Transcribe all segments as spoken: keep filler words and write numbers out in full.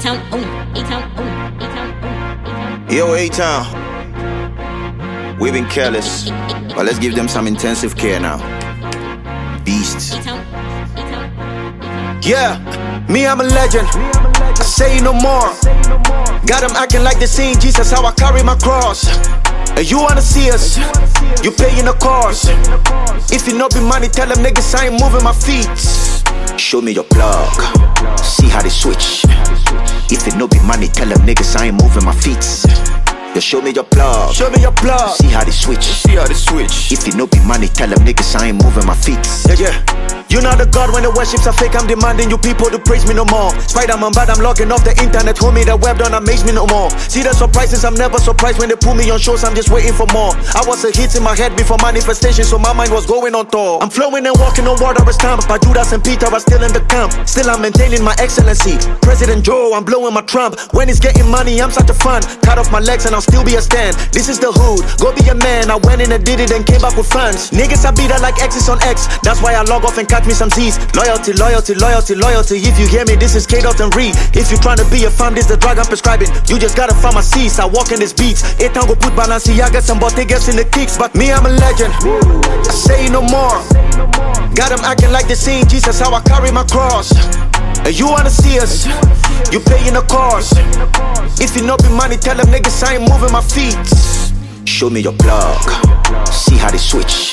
A-Town, ooh, A-Town, ooh, A-Town, ooh. Yo, A-Town, we've been careless, but let's give them some intensive care now. Beasts. Yeah, me, I'm a legend. Say no more. Got them acting like they seen Jesus, how I carry my cross. And you wanna see us, you paying the cost. If you know be money, tell them niggas I ain't moving my feet. Show me your plug, see how they switch. If it no be money, tell them niggas I ain't moving my feet. Yo, show me your plug, show me your plug. See how they switch, see how they switch. If it no be money, tell them niggas I ain't moving my feet. Yeah, yeah. You know the God when the worships are fake, I'm demanding you people to praise me no more. Spider-Man bad, I'm logging off the internet, homie, the web don't amaze me no more. See the surprises, I'm never surprised when they put me on shows, I'm just waiting for more. I was a hit in my head before manifestation, so my mind was going on tour. I'm flowing and walking on water, it's time, but Judas and Peter are still in the camp. Still I'm maintaining my excellency. President Joe, I'm blowing my trump. When it's getting money, I'm such a fun. Cut off my legs and I'll still be a stand. This is the hood, go be a man. I went in and did it and came back with funds. Niggas I beat her like X's on X. That's why I log off and cut me some Z's. Loyalty, loyalty, loyalty, loyalty. If you hear me, this is K Dot and Reed. If you tryna be a fan, this the drug I'm prescribing. You just gotta find my seats, I walk in these beats. A-Town go put Balenciagas and Bottegas in the kicks. But me, I'm a legend, say no more. Got them acting like they seen Jesus, how I carry my cross. And you wanna see us, you paying the cost. If you know be money, tell them niggas I ain't moving my feet. Show me your plug, see how they switch.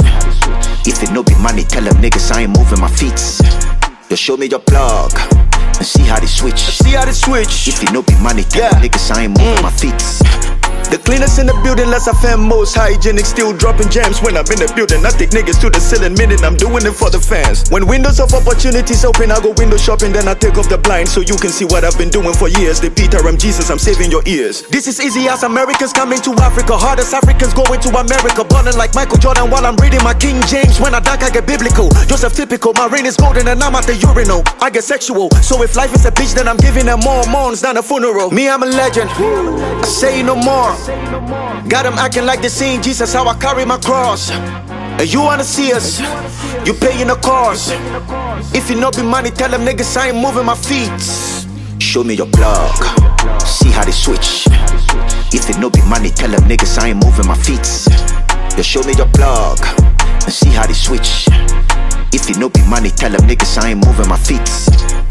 If it no be money, tell them niggas I ain't moving my feet. Yo, show me your plug and see how they switch. See how they switch. If it no be money, tell yeah. them niggas I ain't moving mm. my feet. The cleanest in the building, less I fan, most hygienic, still dropping gems. When I'm in the building, I take niggas to the ceiling, meaning I'm doing it for the fans. When windows of opportunities open, I go window shopping, then I take off the blind so you can see what I've been doing for years. The Peter, I'm Jesus, I'm saving your ears. This is easy as Americans coming to Africa, hard as Africans going to America. Balling like Michael Jordan while I'm reading my King James. When I duck, I get biblical. Joseph typical, my rain is golden and I'm at the urinal. I get sexual, so if life is a bitch, then I'm giving them more mourns than a funeral. Me, I'm a legend, I say no more. Got them acting like they seen Jesus, how I carry my cross. And you wanna see us, you paying the cost. If you know be money, tell them niggas I ain't moving my feet. Show me your plug, see how they switch. If it no be money, tell them niggas I ain't moving my feet. Yo, show me your plug and see how they switch. If it no be money, tell them niggas I ain't moving my feet.